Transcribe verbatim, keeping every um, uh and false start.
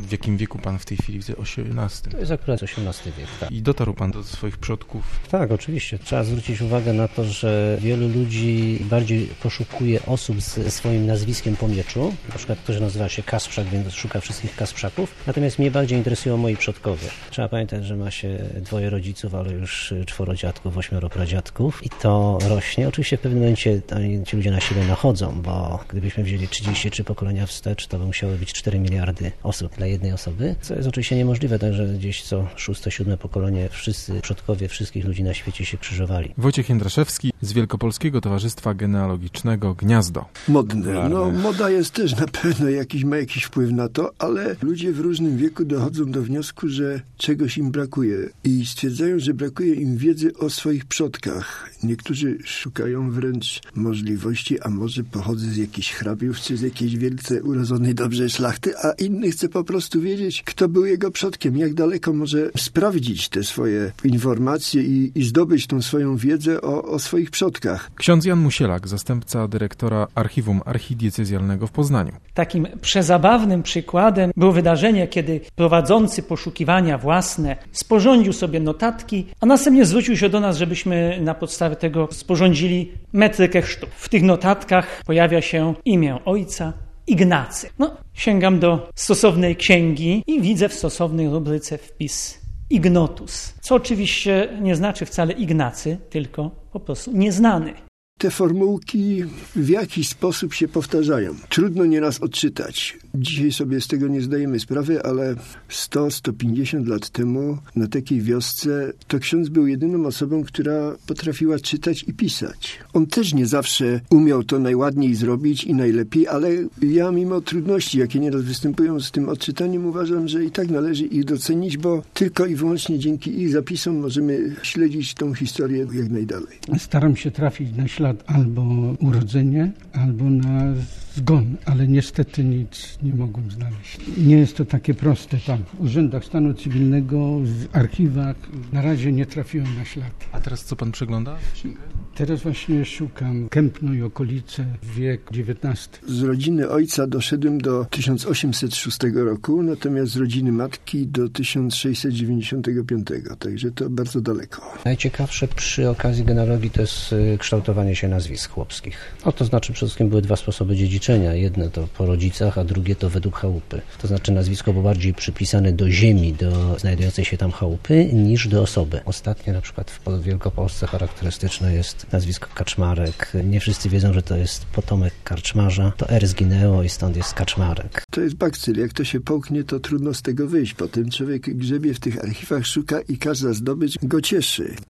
W jakim wieku pan w tej chwili widzę? osiemnastym. To jest akurat osiemnasty wiek, tak. I dotarł pan do swoich przodków? Tak, oczywiście. Trzeba zwrócić uwagę na to, że wielu ludzi bardziej poszukuje osób z swoim nazwiskiem po mieczu. Na przykład ktoś nazywa się Kasprzak, więc szuka wszystkich Kasprzaków. Natomiast mnie bardziej interesują moi przodkowie. Trzeba pamiętać, że ma się dwoje rodziców, ale już czworo dziadków, ośmioro pradziadków i to rośnie. Oczywiście w pewnym momencie ci ludzie na siebie nachodzą, bo gdybyśmy wzięli trzydzieści trzy pokolenia wstecz, to by musiały być cztery miliardy osób dla jednej osoby, co jest oczywiście niemożliwe, także gdzieś co szóste, siódme pokolenie wszyscy przodkowie wszystkich ludzi na świecie się krzyżowali. Wojciech Jędraszewski z Wielkopolskiego Towarzystwa Genealogicznego Gniazdo. Modne. No, moda jest też na pewno jakiś, ma jakiś wpływ na to, ale ludzie w różnym wieku dochodzą do wniosku, że czegoś im brakuje i stwierdzają, że brakuje im wiedzy o swoich przodkach. Niektórzy szukają wręcz możliwości, a może pochodzę z jakiejś hrabiów, czy z jakiejś wielce urodzonej dobrze szlachty, a inny chce po prostu wiedzieć, kto był jego przodkiem, jak daleko może sprawdzić te swoje informacje i, i zdobyć tą swoją wiedzę o, o swoich przodkach. Ksiądz Jan Musielak, zastępca dyrektora Archiwum Archidiecezjalnego w Poznaniu. Takim przezabawnym przykładem było wydarzenie, kiedy prowadzący poszukiwania własne sporządził sobie notatki, a następnie zwrócił się do nas, żebyśmy na podstawie tego sporządzili metrykę chrztu. W tych notatkach pojawia się imię ojca Ignacy. No, sięgam do stosownej księgi i widzę w stosownej rubryce wpis Ignotus, co oczywiście nie znaczy wcale Ignacy, tylko po prostu nieznany. Te formułki w jakiś sposób się powtarzają. Trudno nieraz odczytać. Dzisiaj sobie z tego nie zdajemy sprawy, ale sto, sto pięćdziesiąt lat temu na takiej wiosce to ksiądz był jedyną osobą, która potrafiła czytać i pisać. On też nie zawsze umiał to najładniej zrobić i najlepiej, ale ja mimo trudności, jakie nieraz występują z tym odczytaniem, uważam, że i tak należy ich docenić, bo tylko i wyłącznie dzięki ich zapisom możemy śledzić tą historię jak najdalej. Staram się trafić na ślad albo urodzenie, albo na zgon, ale niestety nic nie mogłem znaleźć. Nie jest to takie proste tam. W urzędach stanu cywilnego, w archiwach na razie nie trafiłem na ślad. A teraz co pan przegląda? Teraz właśnie szukam Kępno i okolice, wiek dziewiętnasty. Z rodziny ojca doszedłem do tysiąc osiemset szóstego roku, natomiast z rodziny matki do tysiąc sześćset dziewięćdziesiątego piątego, także to bardzo daleko. Najciekawsze przy okazji genealogii to jest kształtowanie się nazwisk chłopskich. O, to znaczy przede wszystkim były dwa sposoby dziedziczenia. Jedne to po rodzicach, a drugie to według chałupy. To znaczy nazwisko było bardziej przypisane do ziemi, do znajdującej się tam chałupy, niż do osoby. Ostatnio na przykład w Wielkopolsce charakterystyczne jest nazwisko Kaczmarek. Nie wszyscy wiedzą, że to jest potomek karczmarza. To R zginęło i stąd jest Kaczmarek. To jest bakcyl. Jak to się połknie, to trudno z tego wyjść. Potem człowiek grzebie w tych archiwach, szuka i każda zdobycz go cieszy.